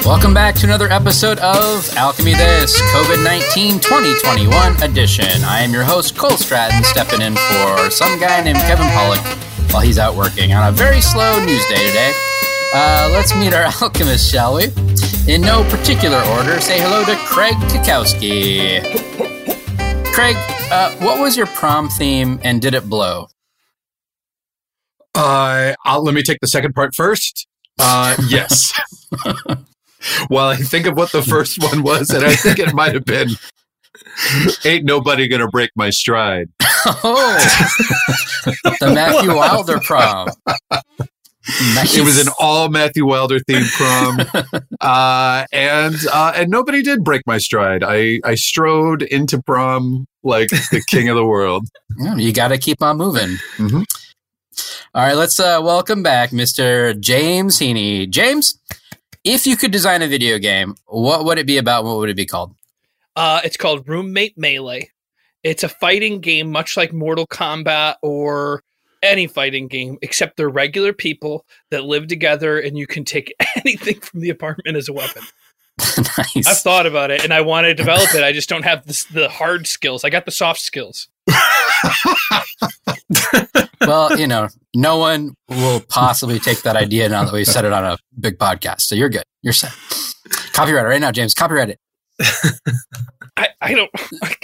Welcome back to another episode of Alchemy This, COVID-19 2021 edition. I am your host, Cole Stratton, stepping in for some guy named Kevin Pollak while he's out working on a very slow news day today. Let's meet our alchemists, shall we? In no particular order, say hello to Craig Kukowski. Craig, what was your prom theme and did it blow? Let me take the second part first. Yes. Well, I think of what the first one was, and I think it might have been Ain't Nobody Gonna Break My Stride. Oh, the Matthew Wilder prom. Nice. It was an all Matthew Wilder themed prom, and nobody did break my stride. I strode into prom like the king of the world. You got to keep on moving. Mm-hmm. All right, let's welcome back Mr. James Heaney. James, if you could design a video game, what would it be about? What would it be called? It's called Roommate Melee. It's a fighting game, much like Mortal Kombat or any fighting game, except they're regular people that live together, and you can take anything from the apartment as a weapon. Nice. I've thought about it, and I want to develop it. I just don't have the hard skills. I got the soft skills. Well, no one will possibly take that idea now that we've said it on a big podcast. So you're good. You're set. Copyright it right now, James. Copyright it. I don't.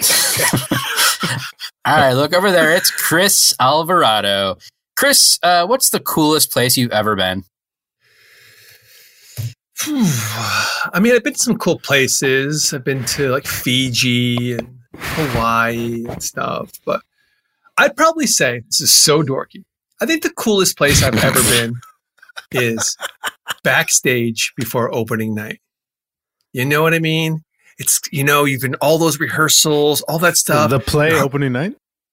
All right, look over there. It's Chris Alvarado. Chris, what's the coolest place you've ever been? I mean, I've been to some cool places. I've been to like Fiji and Hawaii and stuff, but I'd probably say, this is so dorky, I think the coolest place I've ever been is backstage before opening night. You know what I mean? It's, you've been all those rehearsals, all that stuff. The play opening night?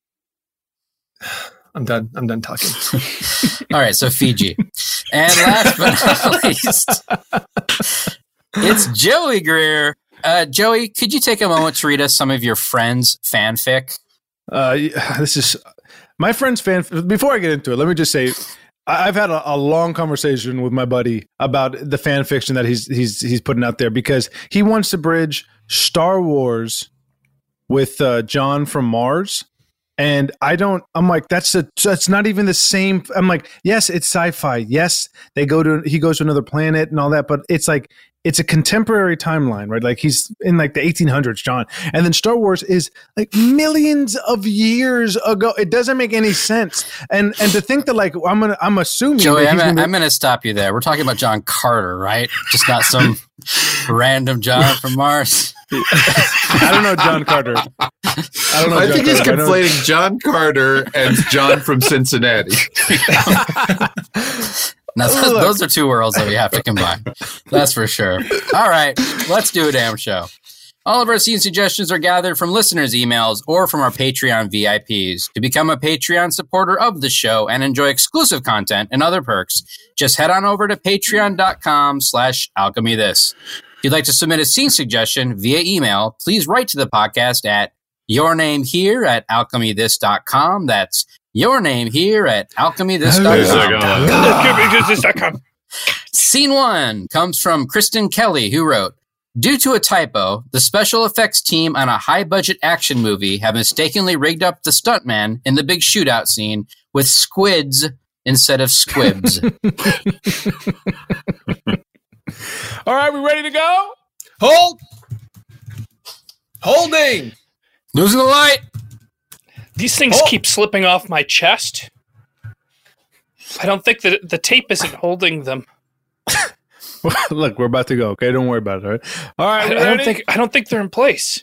I'm done talking. All right, so Fiji. And last but not least, it's Joey Greer. Joey, could you take a moment to read us some of your friends' fanfic? This is my friend's fan. Before I get into it, let me just say I've had a long conversation with my buddy about the fan fiction that he's putting out there, because he wants to bridge Star Wars with John from Mars. And I'm like, that's not even the same. I'm like, yes, it's sci-fi. Yes, he goes to another planet and all that, but it's like, it's a contemporary timeline, right? Like he's in like the 1800s, John. And then Star Wars is like millions of years ago. It doesn't make any sense. And to think that like, I'm assuming. Joey, I'm going to stop you there. We're talking about John Carter, right? Just not some random John from Mars. I don't know John Carter. I think he's conflating John Carter and John from Cincinnati. Now, those are two worlds that we have to combine. That's for sure. All right, let's do a damn show. All of our scene suggestions are gathered from listeners' emails or from our Patreon VIPs. To become a Patreon supporter of the show and enjoy exclusive content and other perks, just head on over to patreon.com/alchemythis. If you'd like to submit a scene suggestion via email, please write to the podcast at yournamehere@alchemythis.com. That's your name here at alchemythis.com. Scene 1 comes from Kristen Kelly, who wrote, due to a typo, the special effects team on a high-budget action movie have mistakenly rigged up the stuntman in the big shootout scene with squids instead of squibs. All right, we ready to go? Holding! Losing the light! These things keep slipping off my chest. I don't think that the tape isn't holding them. Look, we're about to go. Okay, don't worry about it. All right, I don't think they're in place.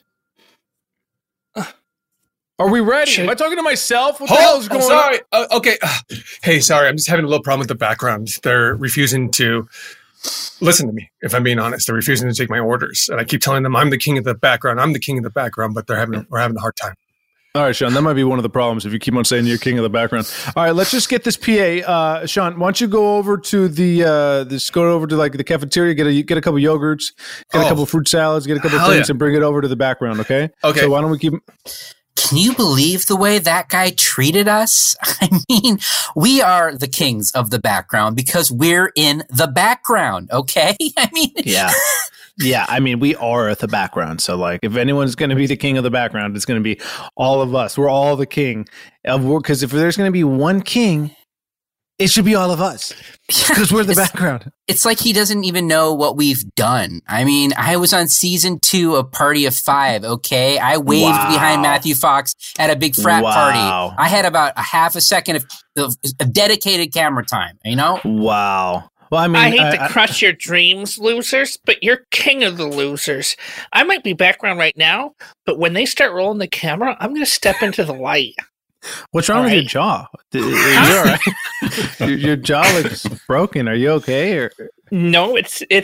Are we ready? Am I talking to myself? What the hell is going on? Okay. Hey, sorry. I'm just having a little problem with the background. They're refusing to listen to me. If I'm being honest, they're refusing to take my orders, and I keep telling them I'm the king of the background. But we're having a hard time. All right, Sean, that might be one of the problems if you keep on saying you're king of the background. All right, let's just get this PA. Sean, why don't you go over to like the cafeteria, get a couple yogurts, get a couple fruit salads, get a couple things, and bring it over to the background, okay? Okay. So why don't we keep... can you believe the way that guy treated us? I mean, we are the kings of the background because we're in the background, okay? I mean, Yeah. Yeah, I mean, we are the background. So, like, if anyone's going to be the king of the background, it's going to be all of us. We're all the king. Because if there's going to be one king, it should be all of us. Because we're the background. It's like he doesn't even know what we've done. I mean, I was on season 2 of Party of 5, okay? I waved behind Matthew Fox at a big frat party. I had about a half a second of dedicated camera time, you know? Wow. Well, I mean, I hate to crush your dreams, losers, but you're king of the losers. I might be background right now, but when they start rolling the camera, I'm going to step into the light. What's wrong with your jaw? Are you all right? your jaw looks broken. Are you okay? Or? No,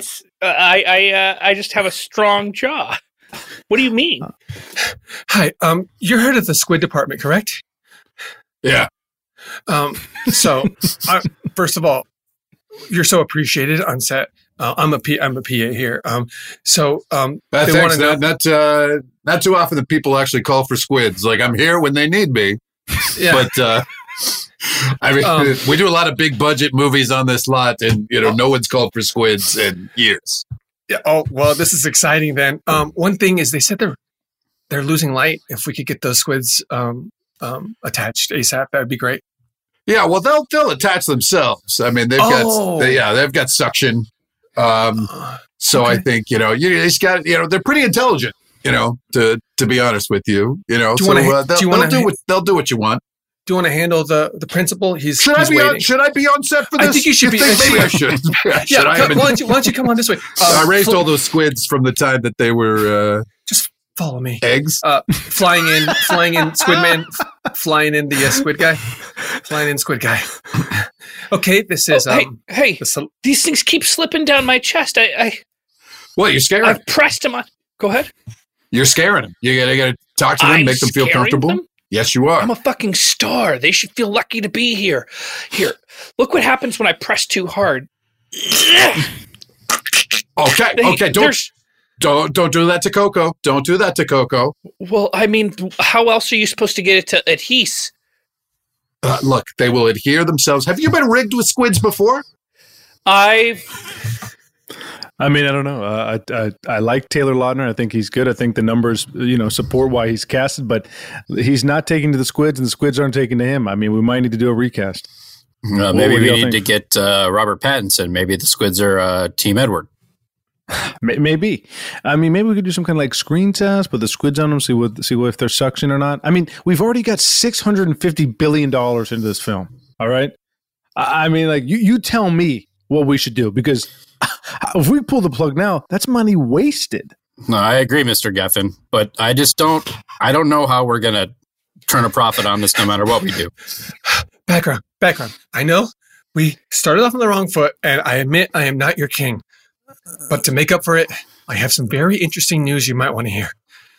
I just have a strong jaw. What do you mean? Hi, you're head of the squid department, correct? Yeah. So, first of all, you're so appreciated on set. I'm a PA here. They want to know. Not too often that people actually call for squids. Like, I'm here when they need me. Yeah. But I mean, we do a lot of big budget movies on this lot, and no one's called for squids in years. Yeah. Oh well, this is exciting then. One thing is they said they're losing light. If we could get those squids attached ASAP, that would be great. Yeah, well, they'll attach themselves. I mean, they've got suction. So I think you just got they're pretty intelligent. To be honest with you, they'll do what you want. Do you want to handle the principal? Should I be on set for this? I think you should be. Maybe I should. Why don't you come on this way? I raised all those squids from the time that they were just follow me. Eggs flying in, Squid Man, flying in the squid guy, Okay, this is hey, these things keep slipping down my chest. What? You're scaring? I've pressed them on. Go ahead. You're scaring them. You gotta talk to them, make them feel comfortable. Them? Yes, you are. I'm a fucking star. They should feel lucky to be here. Here, look what happens when I press too hard. Okay. Don't do that to Coco. Don't do that to Coco. Well, I mean, how else are you supposed to get it to adhere? Look, they will adhere themselves. Have you been rigged with squids before? I mean, I don't know. I like Taylor Lautner. I think he's good. I think the numbers, support why he's casted, but he's not taking to the squids, and the squids aren't taking to him. I mean, we might need to do a recast. Maybe we need to get Robert Pattinson. Maybe the squids are Team Edward. Maybe. I mean, maybe we could do some kind of like screen test, put the squids on them, see what if they're suction or not. I mean, we've already got $650 billion into this film. All right. I mean, like you tell me what we should do, because if we pull the plug now, that's money wasted. No, I agree, Mr. Geffen, but I don't know how we're going to turn a profit on this no matter what we do. Background. I know we started off on the wrong foot, and I admit I am not your king. But to make up for it, I have some very interesting news you might want to hear.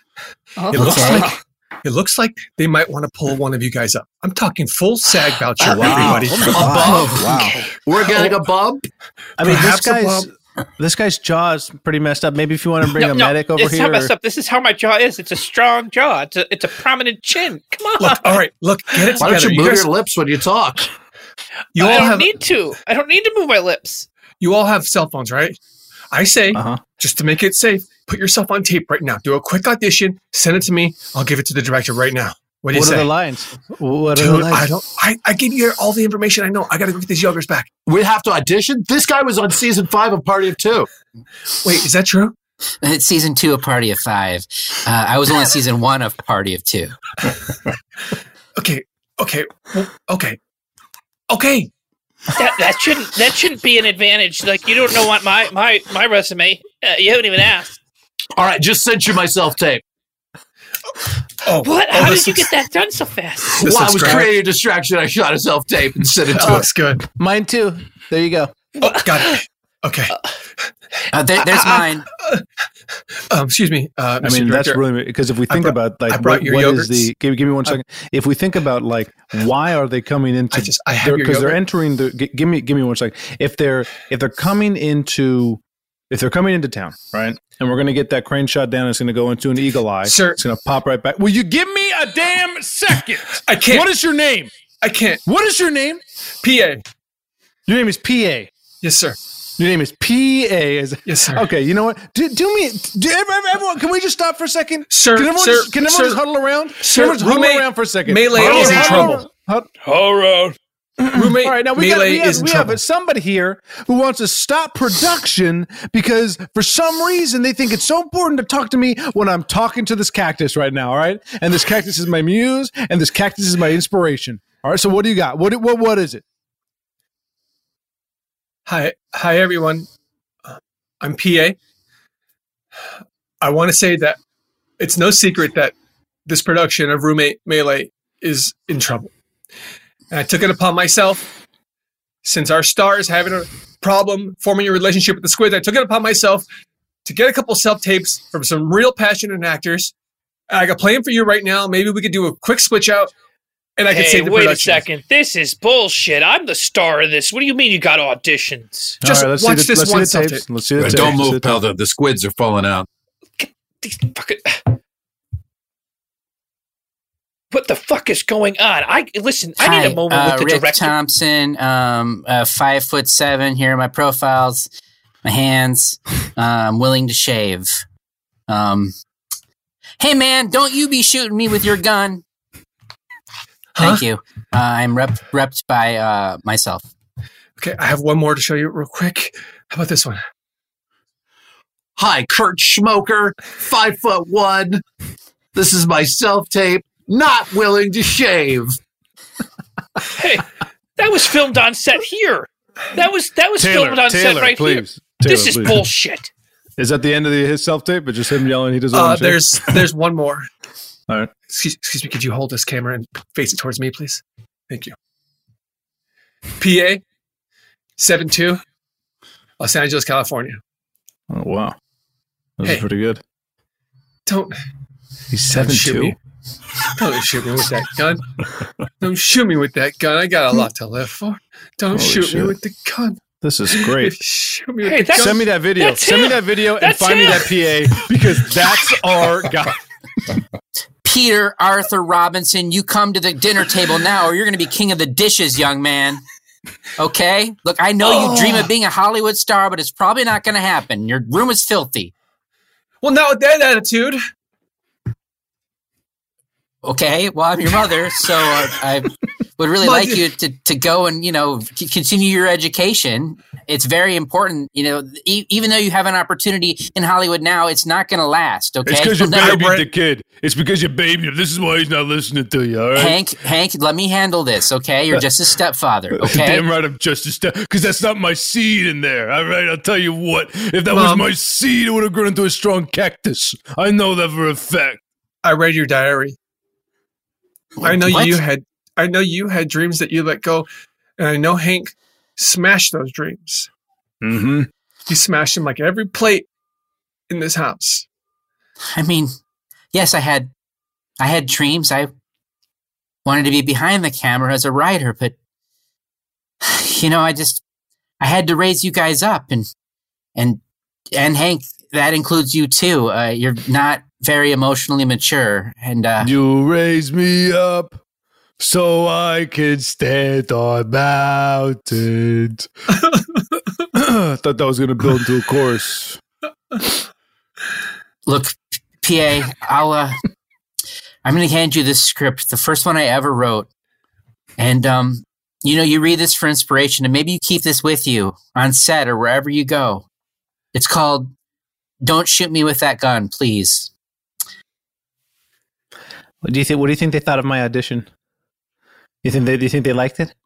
It looks like they might want to pull one of you guys up. I'm talking full SAG voucher, everybody. Wow. We're getting a bump? I mean, this guy's jaw is pretty messed up. Maybe if you want to bring a medic over here. It's not messed up. This is how my jaw is. It's a strong jaw. It's a prominent chin. Come on. Look, all right. Look, get it together. Why don't you move your lips when you talk? I don't need to move my lips. You all have cell phones, right? I say, just to make it safe, put yourself on tape right now. Do a quick audition. Send it to me. I'll give it to the director right now. What do you say? What are the lines? Dude, I gave you all the information I know. I got to go get these yoggers back. We have to audition? This guy was on season 5 of Party of 2. Wait, is that true? It's season 2 of Party of 5. I was only season 1 of Party of 2. Okay. That shouldn't be an advantage. Like, you don't know what my resume. You haven't even asked. All right, just sent you my self-tape. What? How did you get that done so fast? Well, I was creating a distraction. I shot a self-tape and sent it to that's good. Mine too. There you go. Got it. Okay. There's mine. Excuse me. I mean, that's really, because if we think about like what is the give me 1 second. If we think about like why are they coming into because they're entering the give me 1 second. If they're coming into if they're coming into town, right, and we're going to get that crane shot down, it's going to go into an eagle eye. Sir. It's going to pop right back. Will you give me a damn second? I can't. What is your name? I can't. What is your name? PA. Your name is PA. Yes, sir. Your name is PA. Yes, sir. Okay, you know what? Everyone, can we just stop for a second? Sir, Can everyone, sir, just sir, just huddle around? sir, Can everyone just huddle roommate around for a second? Melee is in trouble. All right. Roommate All right, now we Melee is in trouble. have somebody here who wants to stop production because for some reason they think it's so important to talk to me when I'm talking to this cactus right now, all right? And this cactus is my muse, and this cactus is my inspiration. All right, so what do you got? What is it? Hi, everyone. I'm PA. I want to say that it's no secret that this production of Roommate Melee is in trouble. And I took it upon myself, since our star is having a problem forming a relationship with the squid, I took it upon myself to get a couple self-tapes from some real passionate actors. I got playing for you right now. Maybe we could do a quick switch out, and I could save the wait production. a second. This is bullshit. I'm the star of this. What do you mean you got auditions? Just All right, watch this one let's see the self-tape. tapes. Let's see the tapes. Don't Let's see move, the tapes. Pelda. The squids are falling out. These fucking... What the fuck is going on? I need a moment with the Rick director. Thompson, 5'7". Here are my profiles, my hands. I'm willing to shave. Hey man, don't you be shooting me with your gun. Thank you. I'm repped by myself. Okay, I have one more to show you real quick. How about this one? Hi, Kurt Schmoker, 5'1". This is my self-tape. Not willing to shave. Hey, that was filmed on set here. That was filmed on set right here. This is bullshit. Is that the end of his self-tape, but just him yelling he doesn't want to shave? There's one more. All right. Excuse me, could you hold this camera and face it towards me, please? Thank you. PA 72, Los Angeles, California. Oh, wow. This is Hey. pretty good. Don't He's shoot 7'2". me. Don't shoot me with that gun. Don't shoot me with that gun. I got a lot to live for. Don't Holy shoot shit. me with the gun. This is great. Shoot me with Hey, the gun. Send me that video. That's Send me him. that video and That's find me him. that PA because that's our guy. Peter Arthur Robinson, you come to the dinner table now or you're going to be king of the dishes, young man. Okay? Look, I know you dream of being a Hollywood star, but it's probably not going to happen. Your room is filthy. Well, not with that attitude. Okay, well, I'm your mother, so I would really like you to go and, continue your education. It's very important. Even though you have an opportunity in Hollywood now, it's not going to last, okay? It's because you You'll never- babied the kid. It's because you babied him. This is why he's not listening to you, all right? Hank, let me handle this, okay? You're just a stepfather, okay? Damn right I'm just a step, because that's not my seed in there, all right? I'll tell you what. If that was Mom. my seed, it would have grown into a strong cactus. I know that for a fact. I read your diary. I know What? you had dreams that you let go, and I know Hank smashed those dreams. Mm-hmm. He smashed them like every plate in this house. I mean, yes, I had dreams. I wanted to be behind the camera as a writer, but I had to raise you guys up, and Hank, that includes you too. You're not very emotionally mature, and You raised me up so I could stand on mountains. I thought that was going to build into a chorus. look, PA, I'm going to hand you this script, the first one I ever wrote, and you read this for inspiration, and maybe you keep this with you on set or wherever you go. It's called "Don't Shoot Me with That Gun, Please." What do you think they thought of my audition? Do you think they liked it?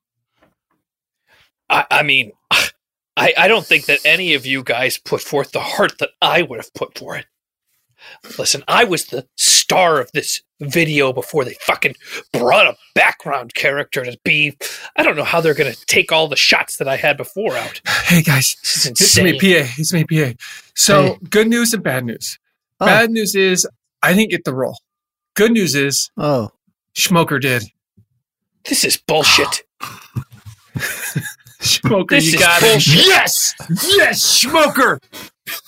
I mean, I don't think that any of you guys put forth the heart that I would have put for it. Listen, I was the star of this video before they fucking brought a background character to be. I don't know how they're going to take all the shots that I had before out. Hey guys, This is it's insane. me, PA. It's me, PA. So, Hey. good news and bad news. Oh. Bad news is I didn't get the role. Good news is Oh. Schmoker did. This is bullshit. Schmoker, This you is got it. bullshit. Yes! Yes, Schmoker!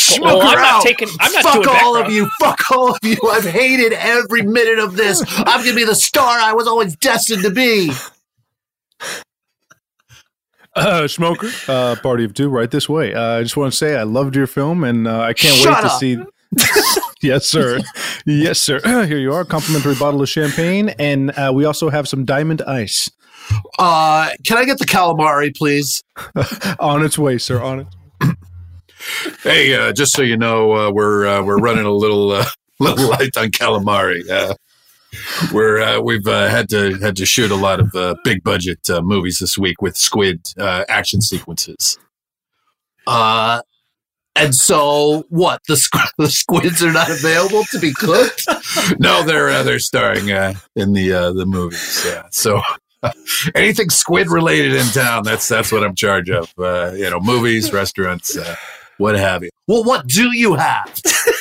Smoker Well, I'm out. not Fuck doing all that, of you. Fuck all of you. I've hated every minute of this. I'm going to be the star I was always destined to be. Smoker, party of two, right this way. I just want to say I loved your film, and I can't Shut wait to up. see. Yes, sir. Yes, sir. Here you are, complimentary bottle of champagne, and we also have some Diamond Ice. Can I get the calamari, please? On its way, sir. On it. Hey, just so you know, we're running a little light on calamari. We've had to shoot a lot of big budget movies this week with squid action sequences. And so, what? The squids are not available to be cooked? No, they're starring in the movies. So anything squid related in town, that's what I'm in charge of. Movies, restaurants, what have you. Well, what do you have?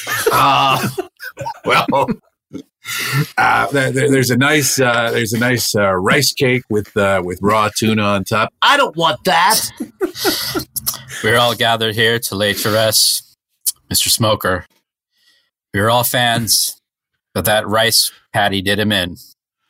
There's a nice rice cake with raw tuna on top. I don't want that. We're all gathered here to lay to rest Mr. Smoker. We're all fans, but that rice patty did him in.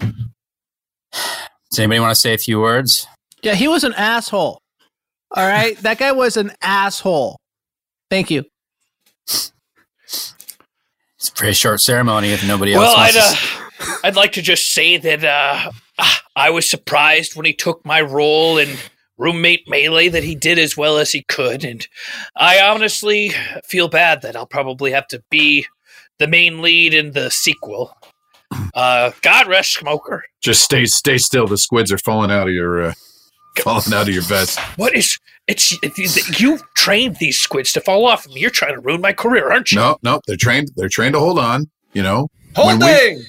Does anybody want to say a few words? Yeah, he was an asshole. All right? That guy was an asshole. Thank you. It's a pretty short ceremony if nobody else wants to. I'd like to just say that I was surprised when he took my role in Roommate Melee that he did as well as he could, and I honestly feel bad that I'll probably have to be the main lead in the sequel. God rest Smoker. Just stay still. The squids are falling out of your vest. What is you trained these squids to fall off of me? You're trying to ruin my career, aren't you? No, they're trained to hold on. Holding.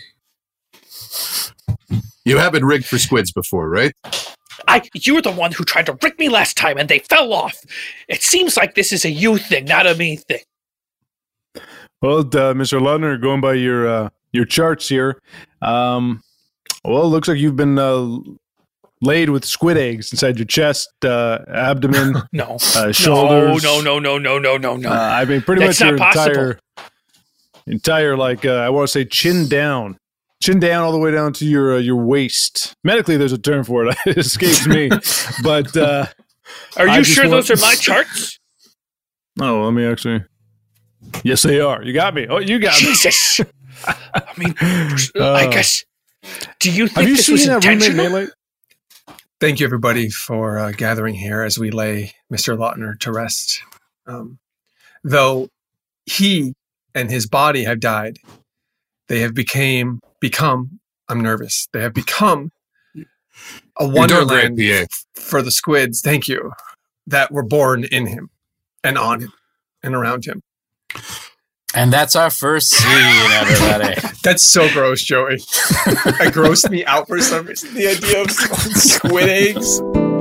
You have been rigged for squids before, right? You were the one who tried to rig me last time, and they fell off. It seems like this is a you thing, not a me thing. Well, Mr. Lautner, going by your charts here, well, it looks like you've been laid with squid eggs inside your chest, abdomen, No. shoulders. No. I mean, pretty That's much your not possible. entire I want to say chin down all the way down to your waist. Medically, there's a term for it. It escapes me, but Are you sure those are my charts? Oh, let me actually. Yes, they are. You got me. Oh, you got me. Jesus. I mean, I guess. Do you Have think you this was seen Roommate intentional? Melee? Thank you, everybody, for gathering here as we lay Mr. Lautner to rest. Though he and his body have died, they have become. I'm nervous. They have become a wonderland for the squids. Thank you, that were born in him, and on him, and around him. And that's our first scene, everybody. That's so gross, Joey. It grossed me out for some reason. The idea of squid eggs.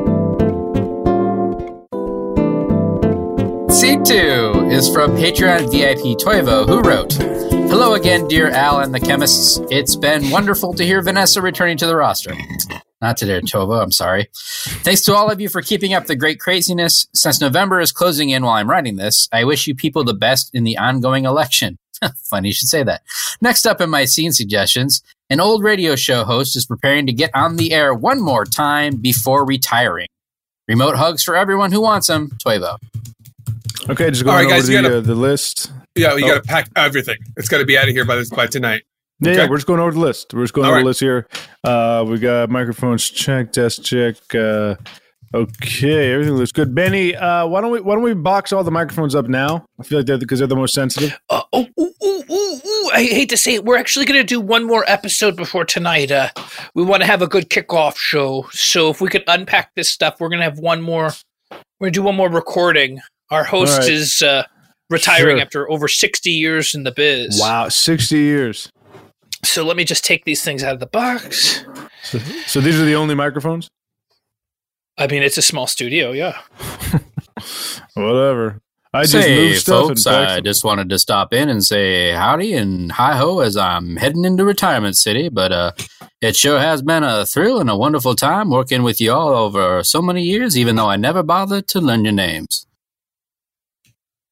Scene 2 is from Patreon VIP Toivo, who wrote, "Hello again, dear Al and the chemists. It's been wonderful to hear Vanessa returning to the roster." Not to dear Toivo, I'm sorry. "Thanks to all of you for keeping up the great craziness. Since November is closing in while I'm writing this, I wish you people the best in the ongoing election." Funny you should say that. Next up in my scene suggestions, an old radio show host is preparing to get on the air one more time before retiring. Remote hugs for everyone who wants them, Toivo. Okay, just going over the list. Yeah, you got to pack everything. It's got to be out of here by tonight. Yeah, we're just going over the list. We're just going over the list here. We got microphones check, desk check. Okay, everything looks good. Benny, why don't we box all the microphones up now? I feel like because they're the most sensitive. I hate to say it. We're actually going to do one more episode before tonight. We want to have a good kickoff show. So if we could unpack this stuff, we're going to have one more. We're going to do one more recording. Our host is retiring after over 60 years in the biz. Wow, 60 years. So let me just take these things out of the box. So these are the only microphones? I mean, it's a small studio, yeah. Whatever. I just Say, moved stuff folks, I just wanted to stop in and say howdy and hi-ho as I'm heading into retirement city, but it sure has been a thrill and a wonderful time working with you all over so many years, even though I never bothered to learn your names.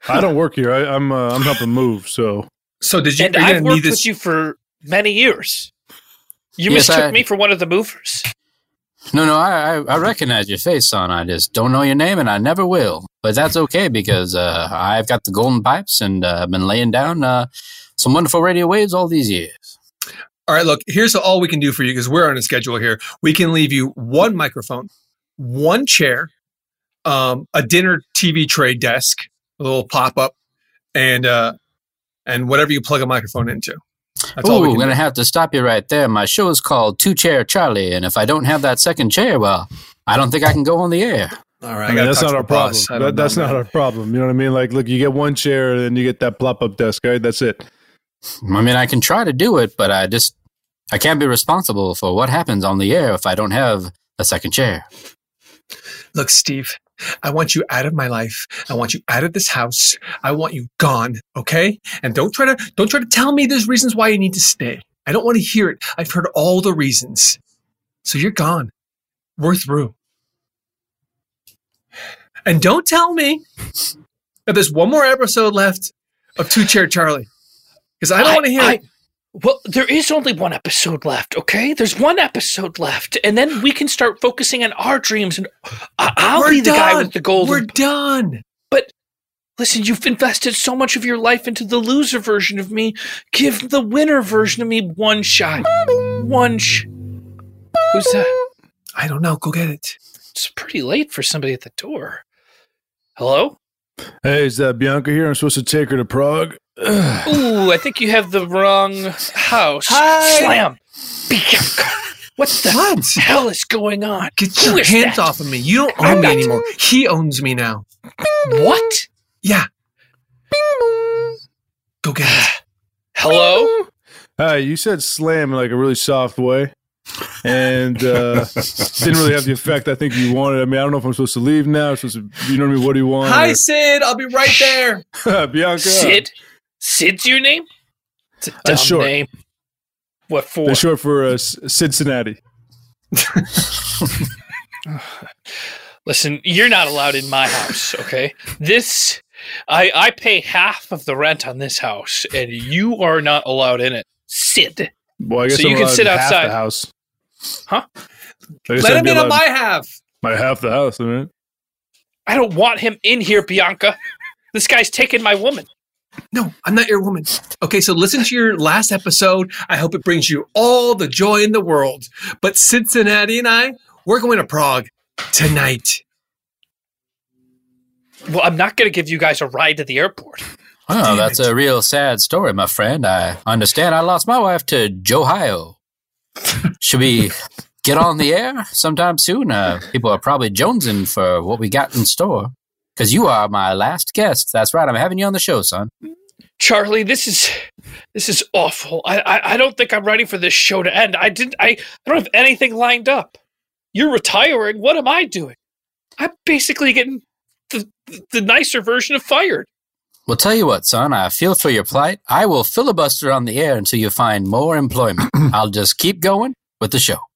I don't work here. I'm helping move. So did you? And are you I've gonna worked need this? with you for many years. You Yes, mistook I- me for one of the movers. No, I recognize your face, son. I just don't know your name, and I never will. But that's okay because I've got the golden pipes, and I've been laying down some wonderful radio waves all these years. All right, look, here's all we can do for you because we're on a schedule here. We can leave you one microphone, one chair, a dinner TV tray desk, a little pop up, and whatever you plug a microphone into. That's all we Ooh, I'm can going to do. have to stop you right there. My show is called Two Chair Charlie, and if I don't have that second chair, well, I don't think I can go on the air. All right, I mean, gotta that's talk not to our the boss. problem. I don't That's know, not man. our problem. You know what I mean? Like, look, you get one chair, and then you get that plop up desk. Right? That's it. I mean, I can try to do it, but I can't be responsible for what happens on the air if I don't have a second chair. Look, Steve, I want you out of my life. I want you out of this house. I want you gone, okay? And don't try to tell me there's reasons why you need to stay. I don't want to hear it. I've heard all the reasons. So you're gone. We're through. And don't tell me that there's one more episode left of Two Chair Charlie. Because I don't want to hear it. Well, there is only one episode left, okay? There's one episode left, and then we can start focusing on our dreams, and I'll We're be the guy done. with the golden. We're done. But listen, you've invested so much of your life into the loser version of me. Give the winner version of me one shot. Who's that? I don't know. Go get it. It's pretty late for somebody at the door. Hello? Hey, is that Bianca here? I'm supposed to take her to Prague. Ooh, I think you have the wrong house. Hi. Slam. Bianca. What the hell is going on? Get Who your is hands that? off of me. You don't I'm own me not- anymore. He owns me now. What? Yeah. Go get it. Hello? Hi, you said slam in like a really soft way. And didn't really have the effect I think you wanted. I mean, I don't know if I'm supposed to leave now. I'm supposed to, you know what I mean? What do you want? Hi, Sid. I'll be right there. Bianca. Sid? Sid's your name? It's a dumb That's short. name. What for? They're short for Cincinnati. Listen, you're not allowed in my house, okay? I pay half of the rent on this house, and you are not allowed in it. Sid. Well, I guess So I'm you can allowed sit half outside. the house. Huh? I guess Let I'd him be in on allowed- my half. my half the house, I mean. I don't want him in here, Bianca. This guy's taking my woman. No, I'm not your woman. Okay, so listen to your last episode. I hope it brings you all the joy in the world. But Cincinnati and I, we're going to Prague tonight. Well, I'm not going to give you guys a ride to the airport. Oh, Damn that's it. a real sad story, my friend. I understand I lost my wife to Johio. Should we get on the air sometime soon? People are probably jonesing for what we got in store. Because you are my last guest. That's right. I'm having you on the show, son. Charlie, this is awful. I don't think I'm ready for this show to end. I don't have anything lined up. You're retiring. What am I doing? I'm basically getting the nicer version of fired. Well, tell you what, son. I feel for your plight. I will filibuster on the air until you find more employment. I'll just keep going with the show.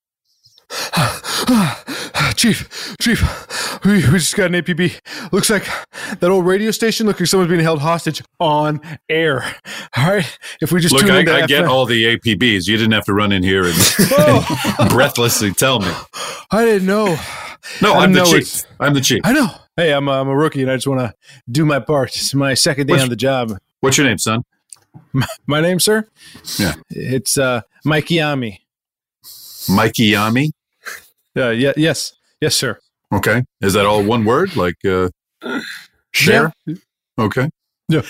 Chief, we just got an APB. Looks like that old radio station. Looks like someone's being held hostage on air. All right, if we just Look, tune into I get FM all the APBs. You didn't have to run in here and Oh, breathlessly tell me. I didn't know. No, I I'm the know chief. it's- I'm the chief. I know. Hey, I'm a rookie, and I just want to do my part. It's my second day What's- on the job. What's your name, son? My name, sir? Yeah. It's Mikey Yami. Mikey Yami. Yes, sir. Okay. Is that all one word? Like share? Yeah. Okay. Yeah.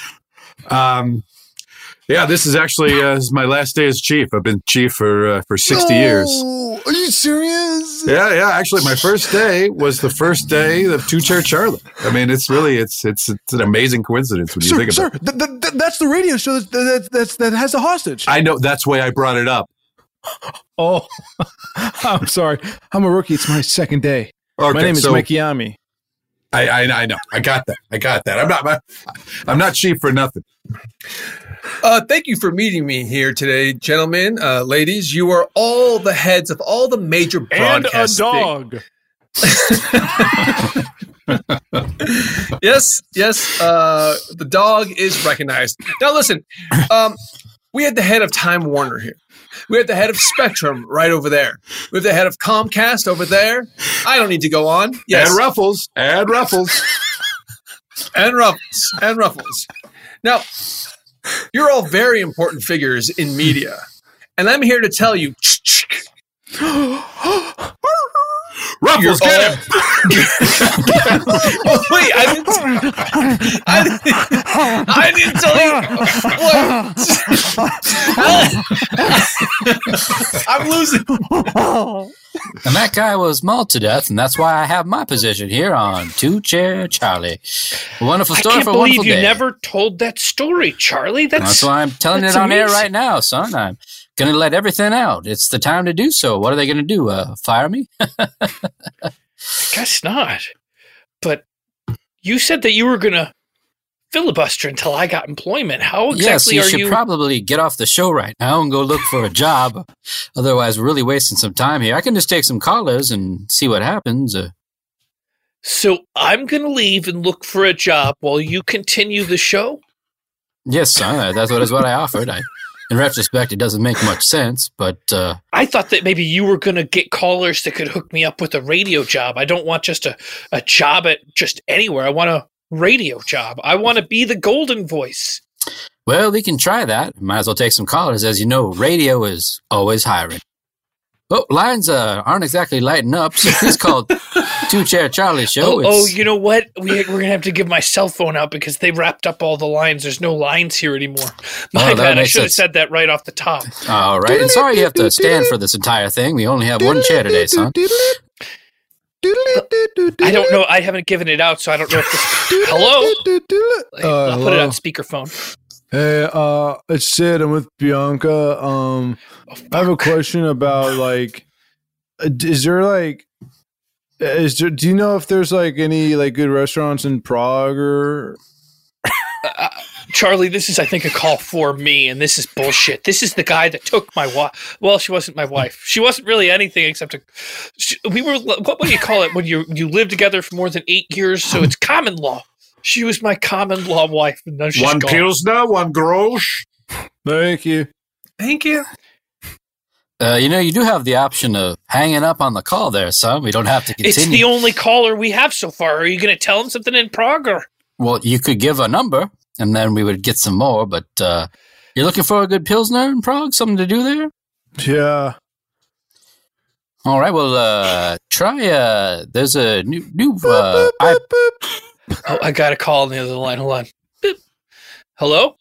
Yeah, this is actually this is my last day as chief. I've been chief for 60 years. Oh, are you serious? Yeah. Actually, my first day was the first day of Two Chair Charlie. I mean, it's really it's an amazing coincidence when you think about it. That's the radio show that has a hostage. I know that's why I brought it up. Oh, I'm sorry. I'm a rookie. It's my second day. Okay, My name is so Mikey Yami. I know. I got that. I'm not chief for nothing. Thank you for meeting me here today, gentlemen, ladies. You are all the heads of all the major And a broadcasting. dog. Yes. The dog is recognized. Now listen, we had the head of Time Warner here. We had the head of Spectrum right over there. We have the head of Comcast over there. I don't need to go on. Yes. Add Ruffles. Add Ruffles. And Ruffles. Now, you're all very important figures in media. And I'm here to tell you. Ruffles, get him! Oh, wait, I didn't tell you. I'm losing. And that guy was mauled to death, and that's why I have my position here on Two Chair Charlie. A wonderful story I can't for a believe wonderful you day. never told that story, Charlie. That's why I'm telling it that's on air amazing. right now, son. I'm going to let everything out. It's the time to do so. What are they going to do? Fire me? Guess not. But you said that you were going to filibuster until I got employment. How exactly yes, are you should probably get off the show right now and go look for a job. Otherwise, we're really wasting some time here. I can just take some callers and see what happens. So I'm going to leave and look for a job while you continue the show? Yes, son. That's what I offered. In retrospect, it doesn't make much sense, but I thought that maybe you were going to get callers that could hook me up with a radio job. I don't want just a job at just anywhere. I want a radio job. I want to be the golden voice. well, we can try that. Might as well take some callers. As you know, radio is always hiring. Oh, lines aren't exactly lighting up, so please call Two Chair Charlie Show. Oh, you know what? We're going to have to give my cell phone out because they wrapped up all the lines. There's no lines here anymore. My bad. I should have said that right off the top. All right. And sorry you have to stand for this entire thing. We only have one chair today, son. I don't know. I haven't given it out, so I don't know if this... Hello? I'll put it on speakerphone. Hey, it's Sid. I'm with Bianca. I have a question about do you know if there's any good restaurants in Prague or? Charlie, this is, I think, a call for me, and this is bullshit. This is the guy that took my wife. Well, she wasn't my wife. She wasn't really anything except we were, what do you call it when you live together for more than 8 years? So it's common law. She was my common law wife. And now she's One gone. Pilsner, one Grosch. Thank you. Thank you. You do have the option of hanging up on the call there, son. We don't have to continue. It's the only caller we have so far. Are you going to tell him something in Prague? Or? Well, you could give a number, and then we would get some more. But you're looking for a good Pilsner in Prague? Something to do there? Yeah. All right. Well, try. There's a new. I got a call on the other line. Hold on. Beep. Hello?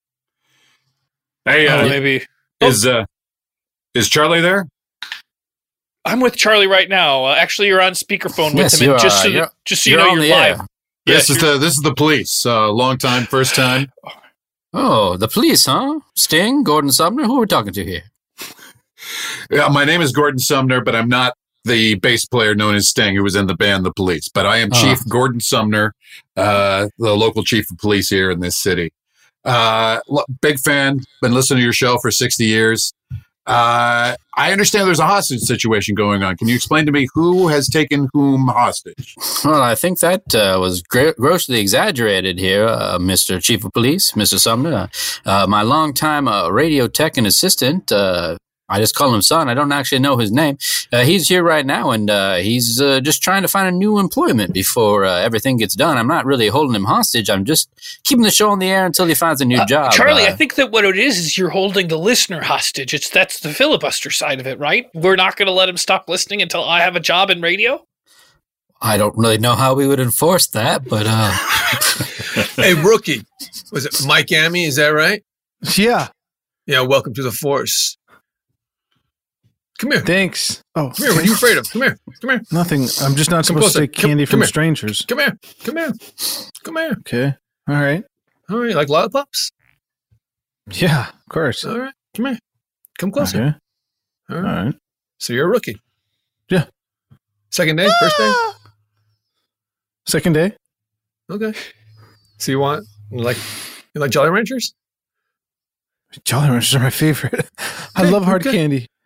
Hey, Maybe. is Charlie there? I'm with Charlie right now. Actually, you're on speakerphone with him. And just so you know, on you're the live. air. This is the police. Long time, first time. Oh, the police, huh? Sting, Gordon Sumner. Who are we talking to here? Yeah, my name is Gordon Sumner, but I'm not the bass player known as Sting, who was in the band The Police. But I am Chief Gordon Sumner, the local chief of police here in this city. Big fan. Been listening to your show for 60 years. I understand there's a hostage situation going on. Can you explain to me who has taken whom hostage? Well, I think that was grossly exaggerated here, Mr. Chief of Police, Mr. Sumner. My longtime radio tech and assistant, I just call him son. I don't actually know his name. He's here right now, and he's just trying to find a new employment before everything gets done. I'm not really holding him hostage. I'm just keeping the show on the air until he finds a new job. Charlie, I think that what it is you're holding the listener hostage. That's the filibuster side of it, right? We're not going to let him stop listening until I have a job in radio? I don't really know how we would enforce that, but... Hey, rookie. Was it Mike Amy? Is that right? Yeah. Yeah, welcome to the force. Come here. Thanks. Oh, Come here. What are you afraid of? Come here. Come here. nothing. I'm just not supposed closer. to take candy Come from here. strangers. Come here. Come here. Come here. Okay. All right. All right. Like lollipops? Yeah, of course. All right. Come here. Come closer. Okay. All All right. right. So you're a rookie. Yeah. Second day? First day? Second day. Okay. So you like Jolly Ranchers? Jolly Ranchers are my favorite. I love hard okay. candy.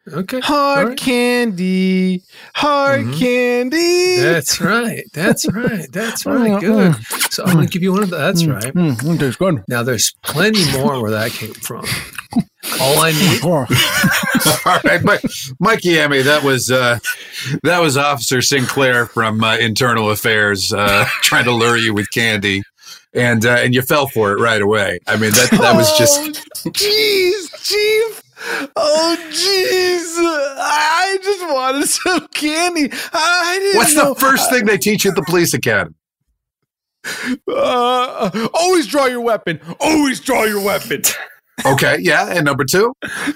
Okay. Hard All right. candy. Hard candy. That's right. That's right. That's right. Good. So I'm going to give you one of the. That's right. That's good. Now, there's plenty more where that came from. All I need. All right, Mikey Emmy, that was Officer Sinclair from Internal Affairs trying to lure you with candy, and you fell for it right away. I mean, that was just. Jeez, Chief. Oh, jeez. I just wanted some candy. I didn't What's know. the first thing they teach you at the police academy? Always draw your weapon. Always draw your weapon. Okay, yeah, and number 2.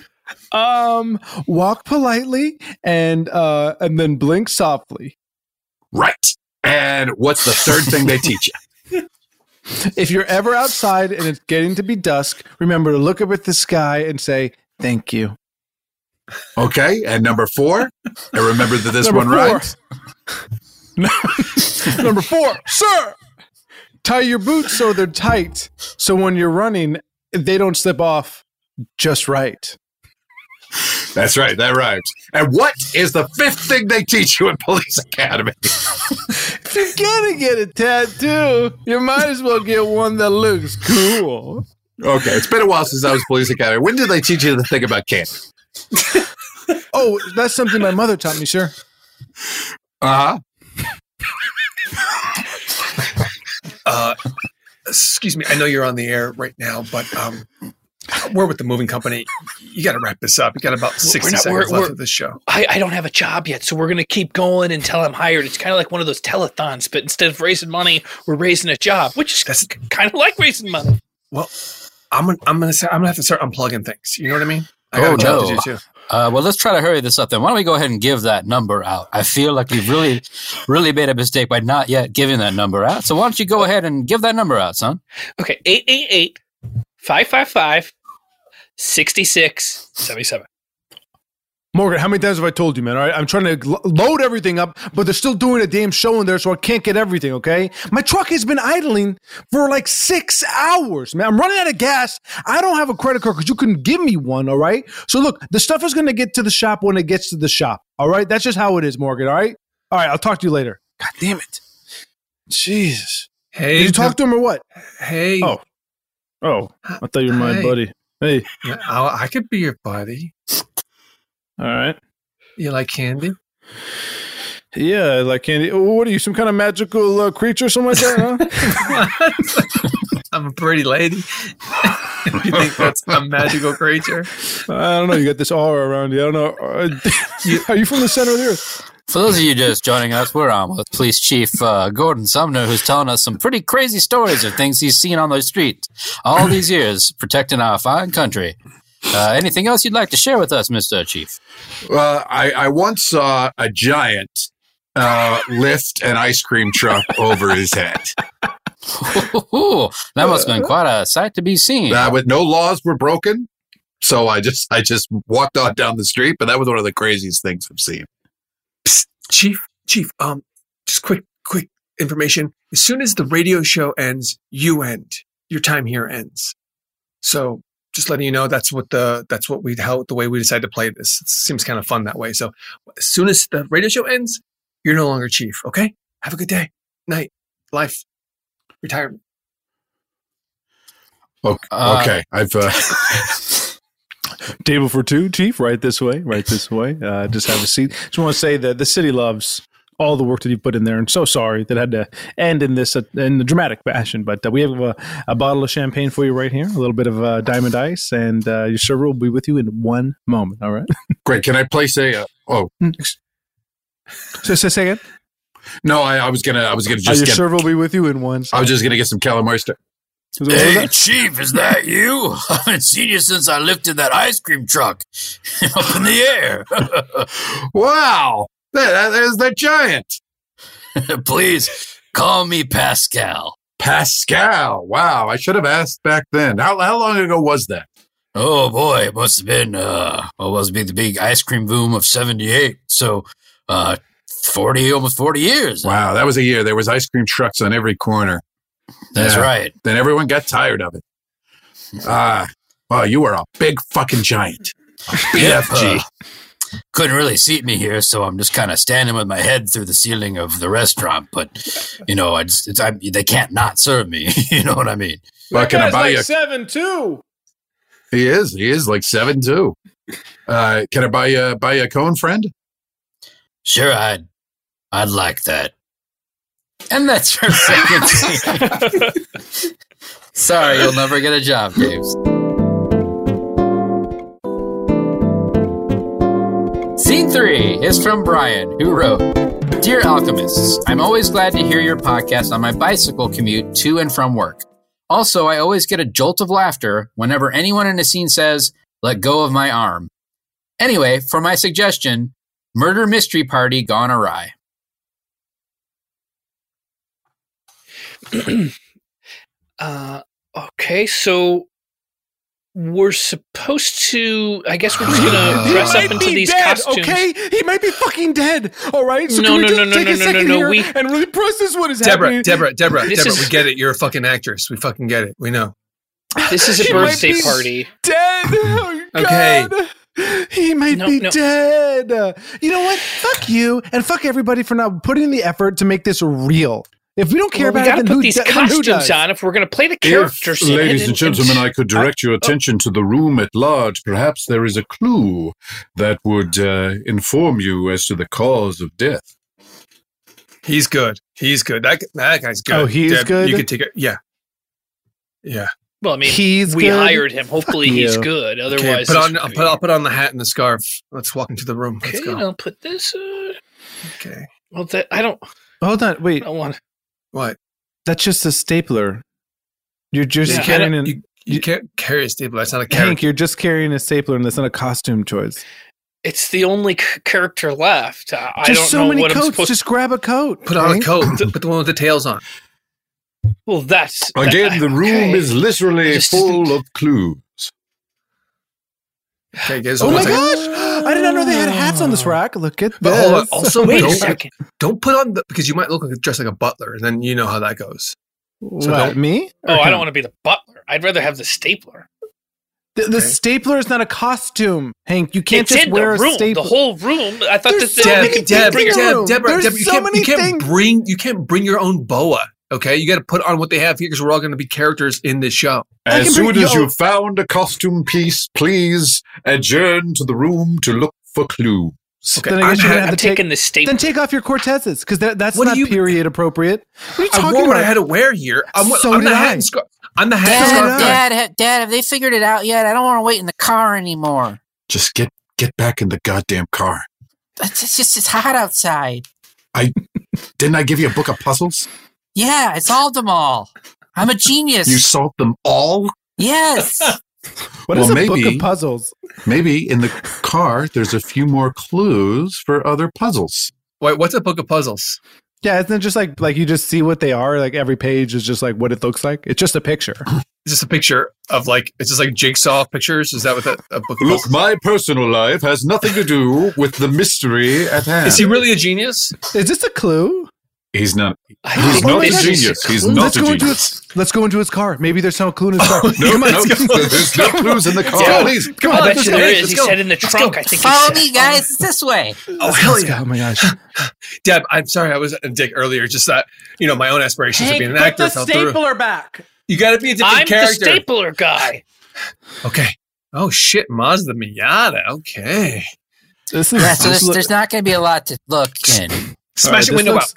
Walk politely and then blink softly. Right. And what's the third thing they teach you? If you're ever outside and it's getting to be dusk, remember to look up at the sky and say, thank you. Okay, and number 4? And remember that this Number one 4. rhymes. Number 4, sir, tie your boots so they're tight. So when you're running, they don't slip off just right. That's right, that rhymes. And what is the 5th thing they teach you in police academy? If you're gonna get a tattoo, you might as well get one that looks cool. Okay, it's been a while since I was police academy. When did they teach you the thing about candy? Oh, that's something my mother taught me, sir. Uh-huh. Excuse me. I know you're on the air right now, but we're with the moving company. You got to wrap this up. You got about 60 seconds left of this show. I don't have a job yet, so we're going to keep going until I'm hired. It's kind of like one of those telethons, but instead of raising money, we're raising a job, which is kind of like raising money. Well, I'm gonna have to start unplugging things. You know what I mean? I got a job to do too. Well, let's try to hurry this up then. Why don't we go ahead and give that number out? I feel like we've really, really made a mistake by not yet giving that number out. So why don't you go ahead and give that number out, son? Okay, 888-555-6677. Morgan, how many times have I told you, man? All right, I'm trying to load everything up, but they're still doing a damn show in there, so I can't get everything, okay? My truck has been idling for like 6 hours, man. I'm running out of gas. I don't have a credit card because you couldn't give me one, all right? So look, the stuff is going to get to the shop when it gets to the shop, all right? That's just how it is, Morgan, all right? All right, I'll talk to you later. God damn it. Jesus. Hey, Did you talk to him or what? Hey. Oh, I thought you were my Hey. buddy. Hey, I could be your buddy. all right. You like candy? Yeah, I like candy. What are you, some kind of magical creature or something like that, huh? I'm a pretty lady. You think that's a magical creature? I don't know. You got this aura around you. I don't know. Are you from the center of the earth? For those of you just joining us, we're on with Police Chief Gordon Sumner, who's telling us some pretty crazy stories of things he's seen on the street all these years protecting our fine country. Anything else you'd like to share with us, Mr. Chief? I once saw a giant lift an ice cream truck over his head. Ooh, that must have been quite a sight to be seen. With no laws were broken, so I just walked on down the street. But that was one of the craziest things I've seen. Chief, just quick information. As soon as the radio show ends, you end. Your time here ends. So just letting you know the way we decided to play this. It seems kind of fun that way. So as soon as the radio show ends, you're no longer chief. Okay? Have a good day, night, life, retirement. Okay, I've. Table for two, Chief. Right this way. Just have a seat. Just want to say that the city loves all the work that you put in there. And so sorry that had to end in this in a dramatic fashion. But we have a bottle of champagne for you right here, a little bit of Diamond Ice, and your server will be with you in 1 moment. All right. Great. Can I place a? Say again. No, I was gonna just your get. server will be with you in 1 I second. was just gonna get some Calamari. Hey, Chief, is that you? I haven't seen you since I lifted that ice cream truck up in the air. Wow, there's that giant. Please call me Pascal. Pascal. Wow, I should have asked back then. How long ago was that? Oh boy, it must have been the big ice cream boom of '78. So, almost 40 years. Wow, that was a year. There was ice cream trucks on every corner. That's Yeah. right. Then everyone got tired of it. Wow, you were a big fucking giant. A BFG. couldn't really seat me here, so I'm just kind of standing with my head through the ceiling of the restaurant. But, you know, they can't not serve me. You know what I mean? Well, can I buy you? 7'2". He is like 7'2". Can I buy you a cone, friend? Sure, I'd like that. And that's your second scene. Sorry, you'll never get a job, Dave. Scene 3 is from Brian, who wrote, Dear Alchemists, I'm always glad to hear your podcast on my bicycle commute to and from work. Also, I always get a jolt of laughter whenever anyone in a scene says, let go of my arm. Anyway, for my suggestion, Murder Mystery Party Gone Awry. Okay, so we're supposed to. I guess we're just gonna dress up into these costumes. Okay, he might be fucking dead. All right. So No. and really process what is happening. Deborah, we get it. You're a fucking actress. We fucking get it. We know. This is a He birthday might be party. Dead. Oh, Okay. God. He might be No. dead. You know what? Fuck you and fuck everybody for not putting in the effort to make this real. If we don't care We about gotta it, then put who, these then who costumes does? on if we're gonna play the characters. If, ladies and gentlemen, I could direct your attention to the room at large. Perhaps there is a clue that would inform you as to the cause of death. He's good. That guy's good. Oh, he's good? You could take it. Yeah. Well, I mean, He's we good? hired him. Hopefully, Fuck he's you. good. Okay, Otherwise, I'll put on the hat and the scarf. Let's walk into the room. Let's Okay, go. I'll put this. Okay. Well, I don't Hold on. Wait. want. What? That's just a stapler. You're just Yeah, carrying an... You can't carry a stapler. That's not a Hank, character. you're just carrying a stapler, and that's not a costume choice. It's the only character left. I Just don't so know many what I'm coats. supposed. Just grab a coat. Put on a Hank. coat. Put the one with the tails on. Well, that's Again, the room okay. is literally Just- full of clues. Okay, guys. Oh one my second. gosh! I did not know they had hats on this rack. Look at But this. hold on. Also, Wait a don't, second. don't put on because you might look like dressed like a butler, and then you know how that goes. So What, don't- me? Oh, Or I him? don't want to be the butler. I'd rather have the stapler. The Okay. stapler is not a costume, Hank. You can't It's just in wear the a room. stapler. The whole room. I thought There's that so we many could things bring in it. your room. Deborah, There's you so many can't bring your own boa. Okay, you got to put on what they have here because we're all going to be characters in this show. I As can soon bring- as yo- you've found a costume piece, please adjourn to the room to look for clues. Okay, Then I guess you're gonna have I'm to take. taking the stapler. Then take off your Cortezes because that's What do not you- period appropriate. What are you I talking wore what about? I had to wear here. I'm So the did hat I. and scarf. I'm the hat and scarf guy. Dad, have they figured it out yet? I don't want to wait in the car anymore. Just get back in the goddamn car. It's hot outside. Didn't I give you a book of puzzles? Yeah, I solved them all. I'm a genius. You solved them all? Yes. What is Well, a book maybe- of puzzles? Maybe in the car there's a few more clues for other puzzles. Wait, what's a book of puzzles? Yeah, isn't it just like you just see what they are? Like every page is just like what it looks like. It's just a picture. It's just a picture of it's just like jigsaw pictures. Is that what a book of Look, puzzles? my personal life has nothing to do with the mystery at hand. Is he really a genius? Is this a clue? He's not. I He's think not a this is genius. He's clue. not Let's a go into genius. let's go into his car. Maybe there's some clue in his car. No, Come on, no, let's go. there's no clues in the car. Yeah. Please, Come on, I bet let's you go. there Let's is. He go. said in the Let's trunk. go. I think Follow he me, said. guys. It's this way. Oh hell Let's go. yeah, Oh my gosh. Deb! I'm sorry, I was a dick earlier. Just that my own aspirations of Hank, being an put actor the fell through. stapler back. You got to be a different I'm the character. stapler guy. Okay. Oh shit, Mazda Miata. Okay. This is Yeah, so this there's not going to be a lot to look in. Smash All right, your window this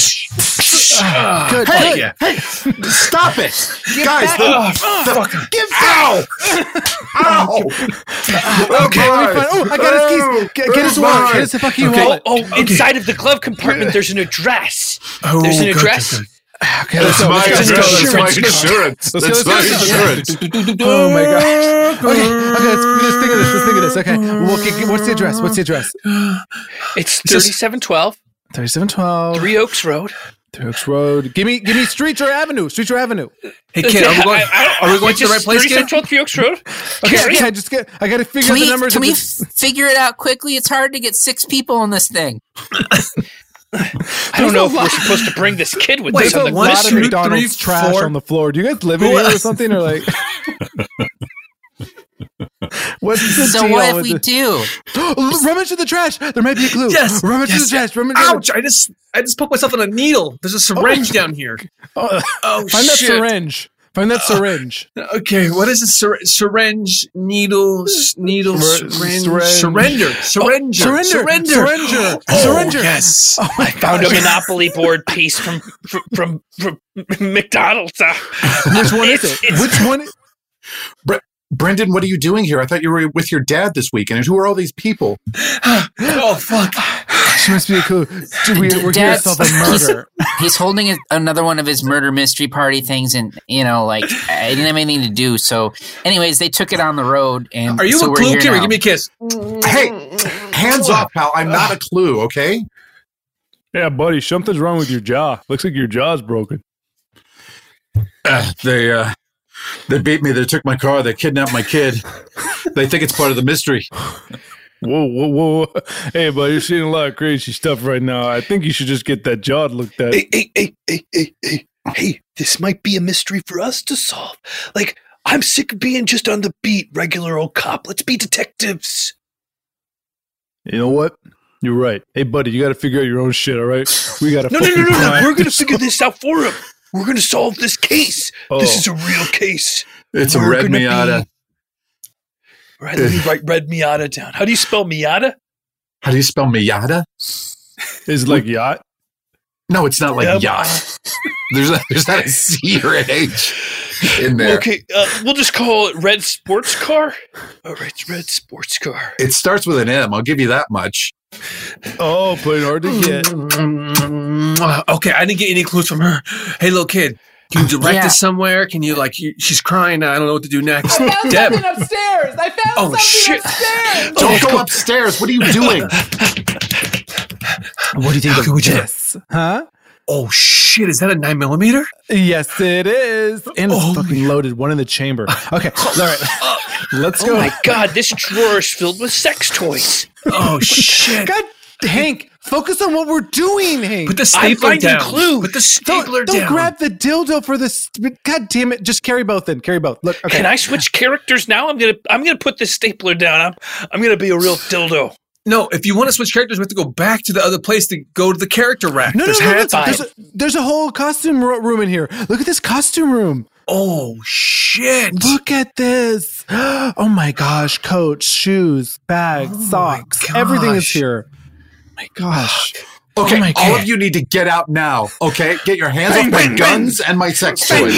out. good. Hey, good. Yeah. stop it, guys! Fuck. Ow! Ow! Okay, let me find. Oh, I got his keys. Get his wallet. Get his fucking wallet. Inside of the glove compartment, there's an address. Oh, There's an good, address. good, good. Okay, That's let's go. my Let's go. address. That's my Let's go. insurance. Let's go. That's Let's my go. insurance. Oh my gosh. Okay, let's think of this. Let's think of this. Okay, what's the address? What's the address? It's 3712 3712 Three Oaks Road. Three Oaks Road. Give me streets or avenue. Streets or avenue. Hey kid, are we going to the right place, kid? 3712 Three Oaks Road. Okay, I got to figure out the numbers. Can of we the- figure it out quickly? It's hard to get 6 people in this thing. I don't know if we're supposed to bring this kid with Wait, us There's on a the one, lot glove. of two, McDonald's three, trash four. on the floor. Do you guys live in here or something? Or like, What's the So deal what if with we the- do? Rummage in the trash. There might be a clue. Yes. Rummage in the Yes. trash. Rummage. Ouch! I just poked myself in a needle. There's a syringe down here. Oh, Oh find that shit! syringe. Find that syringe. Okay, what is a syringe? Needle, needle, syringe, surrender, surrender, Surrender. Oh, Surrender. yes. Oh my Found a gosh. Monopoly board piece from McDonald's. Which one is it? It's- Which one? Brendan, what are you doing here? I thought you were with your dad this weekend. And who are all these people? Oh fuck! She must be a clue. Dude, we're here to Dad's- solve a murder. He's holding another one of his murder mystery party things, and I didn't have anything to do. So, anyways, they took it on the road, and Are you so a we're clue? here Come here, now. give me a kiss. Hey, hands off, pal. I'm not a clue, okay? Yeah, buddy, something's wrong with your jaw. Looks like your jaw's broken. They beat me. They took my car. They kidnapped my kid. They think it's part of the mystery. Whoa. Hey, buddy, you're seeing a lot of crazy stuff right now. I think you should just get that jaw looked at. Hey, this might be a mystery for us to solve. Like, I'm sick of being just on the beat, regular old cop. Let's be detectives. You know what? You're right. Hey, buddy, you got to figure out your own shit, all right? We got to No. We're going to figure this out for him. We're going to solve this case. This is a real case. It's a We're red gonna Miata. All right, let me write Red Miata down. How do you spell Miata? How do you spell Miata? Is it like yacht? No, it's not like Yeah, yacht. There's not a C or an H in there. Okay, we'll just call it Red Sports Car. All right, it's Red Sports Car. It starts with an M. I'll give you that much. Oh, playing hard to get. Okay, I didn't get any clues from her. Hey, little kid, can you direct Yeah. us somewhere? Can you she's crying. I don't know what to do next. I found Deb. something upstairs. I found Oh, something shit. upstairs. Don't go upstairs. What are you doing? What do you think How can we of do this? Huh? Oh shit! Is that a 9mm? Yes, it is. And it's fucking loaded. One in the chamber. Okay, all right. Let's Oh go. my god, this drawer is filled with sex toys. Oh shit! God, Hank, focus on what we're doing, Hank. Put the stapler finding down. clues. Put the stapler don't down. grab the dildo for this. God damn it! Just carry both. Then carry both. Look, okay. Can I switch characters now? I'm gonna put this stapler down. I'm gonna be a real dildo. No, if you want to switch characters, we have to go back to the other place to go to the character rack. No, There's hats. there's a whole costume room in here. Look at this costume room. Oh shit! Look at this. Oh my gosh, coats, shoes, bags, socks. Everything is gosh. here. My gosh. Okay, Oh my all God. of you need to get out now. Okay, get your hands off my guns and my sex toys.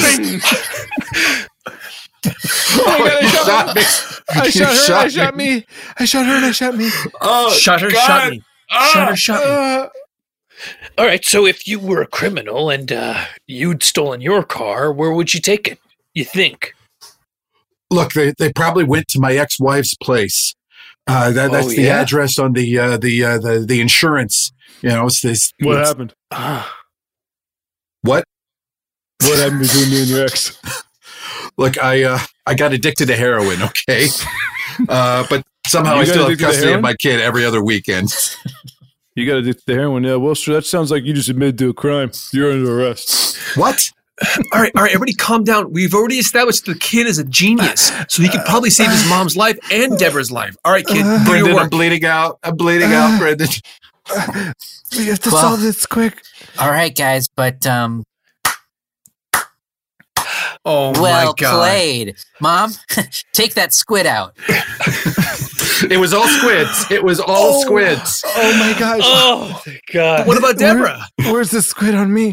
Oh, you shot me. I You shot her. I shot shot me. I shot her and I shot me. Oh, Shot her, God. shot me. Shot her, shot me. All right, so if you were a criminal and you'd stolen your car, where would you take it? You think? Look, they probably went to my ex-wife's place. That's the yeah? address on the insurance. You know, it's this. What it's- happened? What? What happened between me and your ex? Look, I got addicted to heroin. Okay, but somehow You I got still have addicted to custody of heroin? my kid every other weekend. You got addicted to heroin. Yeah, well, sir, that sounds like you just admitted to a crime. You're under arrest. What? All right, everybody calm down. We've already established the kid is a genius, so he could probably save his mom's life and Deborah's life. All right, kid, do your Brendan, I'm work. bleeding out. I'm bleeding out, Brendan. We have to Well- solve this quick. All right, guys, but Oh well my god! played, Mom. Take that squid out. It was all squids. It was all squids. Oh my gosh. Oh my god! What about Deborah? Where's the squid on me?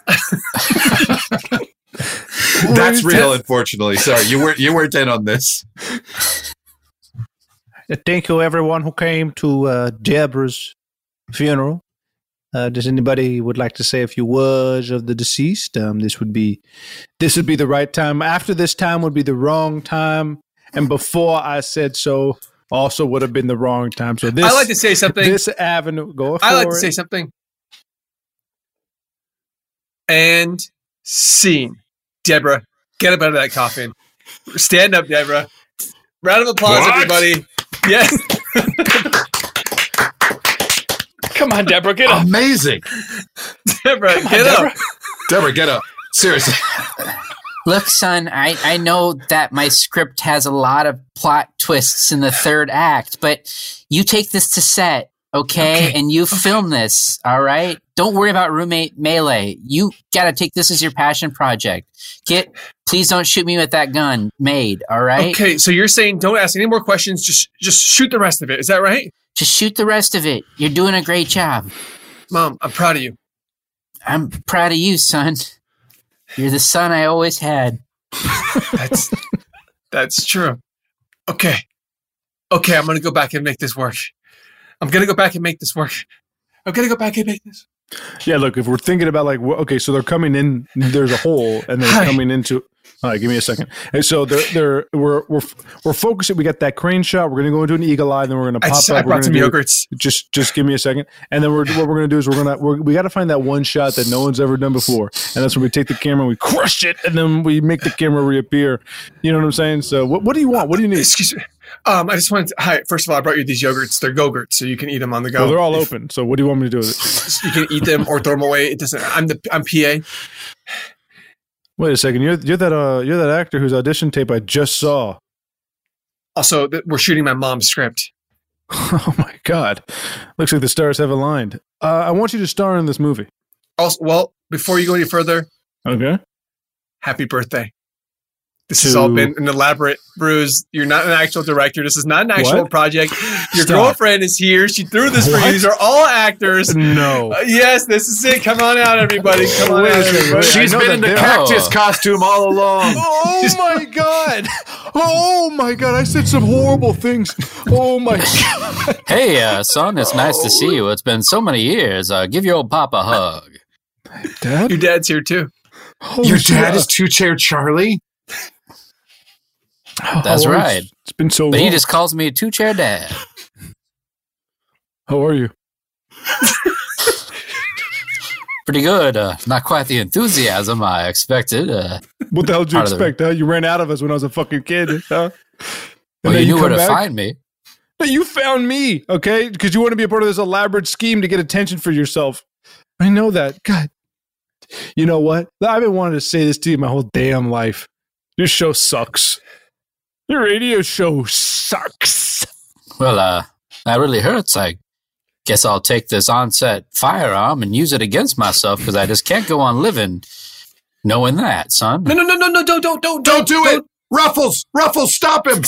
That's real, unfortunately. Sorry, you weren't in on this. Thank you, everyone who came to Deborah's funeral. Does anybody would like to say a few words of the deceased? This would be the right time. After this time would be the wrong time, and before I said so, also would have been the wrong time. So this, I like to say something. this avenue. Go for I like to it. say something. And scene. Deborah, get up out of that coffin. Stand up, Deborah. Round of applause, What? everybody. Yes. Come on, Deborah, get up. Amazing. Deborah, Come on, get Deborah. up. Deborah, get up. Seriously. Look, son, I know that my script has a lot of plot twists in the third act, but you take this to set, okay? And you film this, all right? Don't worry about Roommate Melee. You got to take this as your passion project. Please don't shoot me with that gun made, all right? Okay, so you're saying don't ask any more questions, just shoot the rest of it. Is that right? Just shoot the rest of it. You're doing a great job. Mom, I'm proud of you. I'm proud of you, son. You're the son I always had. That's true. Okay, I'm going to go back and make this work. I'm going to go back and make this. Yeah, look, if we're thinking about like, okay, so they're coming in, there's a hole, and they're coming into. All right, give me a second. And so we're focusing. We got that crane shot. We're gonna go into an eagle eye, then we're gonna pop up. I brought some yogurts. Just give me a second, and then what we're gonna do is we got to find that one shot that no one's ever done before, and that's when we take the camera, we crush it, and then we make the camera reappear. You know what I'm saying? So what do you want? What do you need? Excuse me. I just wanted to, hi, first of all, I brought you these yogurts. They're Go-Gurts, so you can eat them on the go. Well, they're all open. So what do you want me to do with it? You can eat them or throw them away. It doesn't. I'm PA. Wait a second. You're that actor whose audition tape I just saw. Also, we're shooting my mom's script. Oh my God! Looks like the stars have aligned. I want you to star in this movie. Also, well, before you go any further, okay. Happy birthday. This has all been an elaborate ruse. You're not an actual director. This is not an actual project. Your girlfriend is here. She threw this for you. These are all actors. No. Yes, this is it. Come on out, everybody. Come on out, everybody. She's been in the cactus costume all along. Oh my God. Oh my God. I said some horrible things. Oh my God. Hey, son, it's nice to see you. It's been so many years. Give your old pop a hug. Dad? Your dad's here too. Your dad is Two-Chair Charlie? That's right. It's been so long. But he just calls me a two-chair dad. How are you? Pretty good. Not quite the enthusiasm I expected. What the hell did you expect? Huh? You ran out of us when I was a fucking kid. Huh? Well, you knew where to find me. No, you found me, okay? Because you want to be a part of this elaborate scheme to get attention for yourself. I know that. God. You know what? I've been wanting to say this to you my whole damn life. Your show sucks. Your radio show sucks. Well, that really hurts. I guess I'll take this on-set firearm and use it against myself because I just can't go on living knowing that, son. No, don't do it. Ruffles, stop him.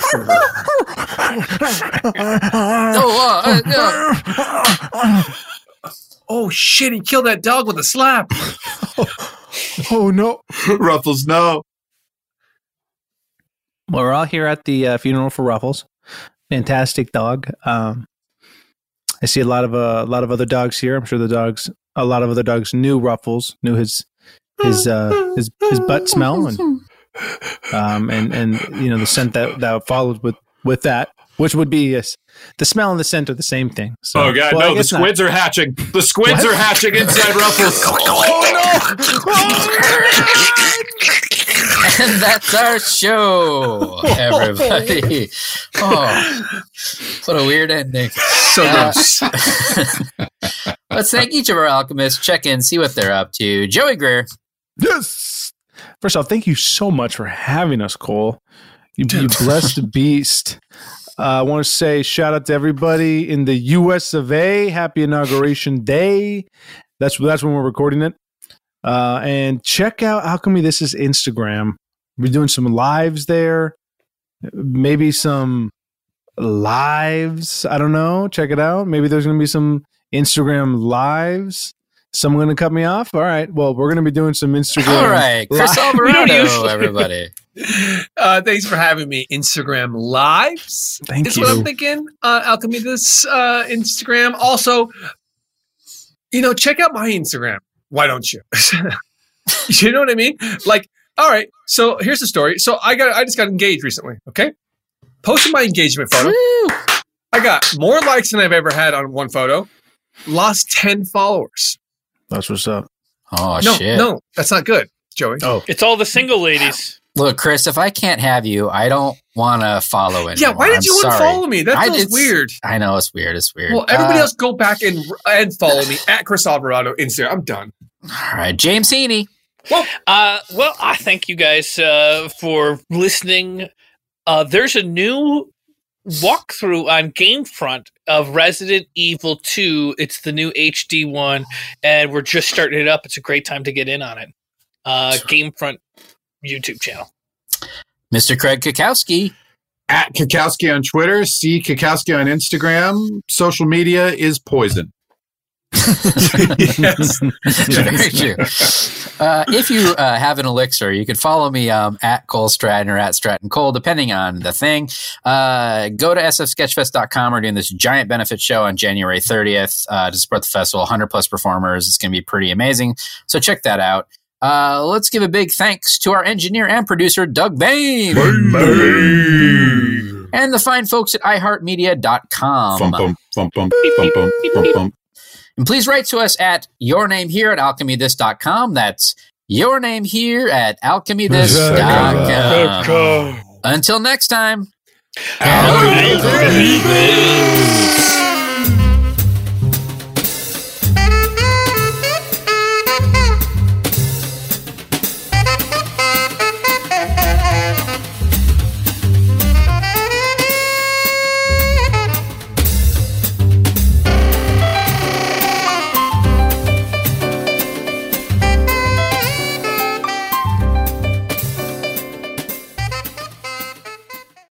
Oh, shit, he killed that dog with a slap. Oh, no. Ruffles, no. Well, we're all here at the funeral for Ruffles. Fantastic dog. I see a lot of other dogs here. I'm sure a lot of other dogs knew Ruffles, knew his butt smell, and you know the scent that followed with that, which would be the smell and the scent are the same thing. So, oh God, no! The squids are hatching. The squids are hatching inside Ruffles. Oh no! And that's our show, everybody. Oh, what a weird ending. So gross. Let's thank each of our alchemists. Check in, see what they're up to. Joey Greer. Yes. First off, thank you so much for having us, Cole. You blessed beast. I want to say shout out to everybody in the US of A. Happy Inauguration Day. That's when we're recording it. And check out Alchemy This is Instagram. We're doing some lives there. Maybe some lives. I don't know. Check it out. Maybe there's going to be some Instagram lives. Someone going to cut me off? All right. Well, we're going to be doing some Instagram. All right. Chris Alvarado, everybody. Thanks for having me. Instagram lives. Thank you. What I'm thinking. Alchemy This Instagram. Also, check out my Instagram. Why don't you? You know what I mean? Like, all right. So here's the story. So I just got engaged recently. Okay. Posted my engagement photo. Woo! I got more likes than I've ever had on one photo. Lost 10 followers. That's what's up. Oh, No, shit. no, that's not good, Joey. Oh, It's all the single ladies. Look, Chris, if I can't have you, I don't want to follow anymore. Yeah, why did you unfollow me? That feels weird. I know, it's weird. It's weird. Well, everybody else go back and follow me at Chris Alvarado Instagram. I'm done. All right. James Heaney. Well, I thank you guys for listening. There's a new walkthrough on Gamefront of Resident Evil 2. It's the new HD one, and we're just starting it up. It's a great time to get in on it. Gamefront YouTube channel. Mr. Craig Kakowski. At Kakowski on Twitter, see Kakowski on Instagram. Social media is poison. Yes. Very true. If you have an elixir, you can follow me at Cole Stratton or at Stratton Cole, depending on the thing. Go to sfsketchfest.com. We're doing this giant benefit show on January 30th to support the festival. 100 plus performers. It's going to be pretty amazing. So check that out. Let's give a big thanks to our engineer and producer, Doug Bain. And the fine folks at iHeartMedia.com. Bum, bum, bum, bum, bum, bum, bum, bum. And please write to us at yournamehere@alchemythis.com. That's your name here at alchemythis.com. Until next time. Alchemy this.